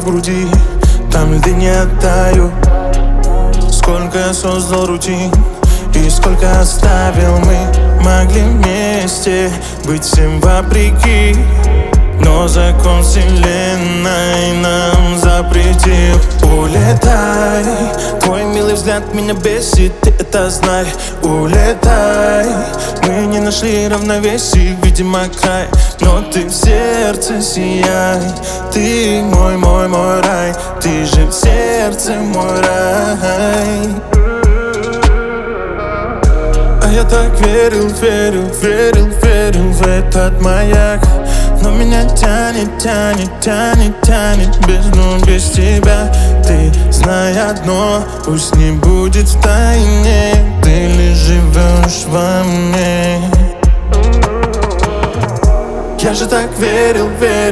в груди, там льды не оттают. Сколько я создал рутин и сколько оставил мы. Могли вместе быть всем вопреки, но закон вселенной нам запретил. Улетай, твой милый взгляд меня бесит, ты это знай. Улетай, мы не нашли равновесие, видимо край, но ты в сердце сияй. Ты мой рай, ты же в сердце мой рай. А я так верил в этот маяк, но меня тянет в бездну без тебя. Ты знай одно, пусть не будет в тайне, ты лишь живешь во мне. Я же так верил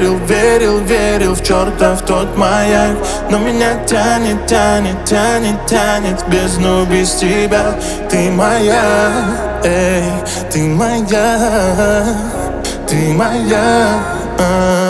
в чертов тот маяк, но меня тянет в бездну без тебя. Ты моя, эй, ты моя, ты моя.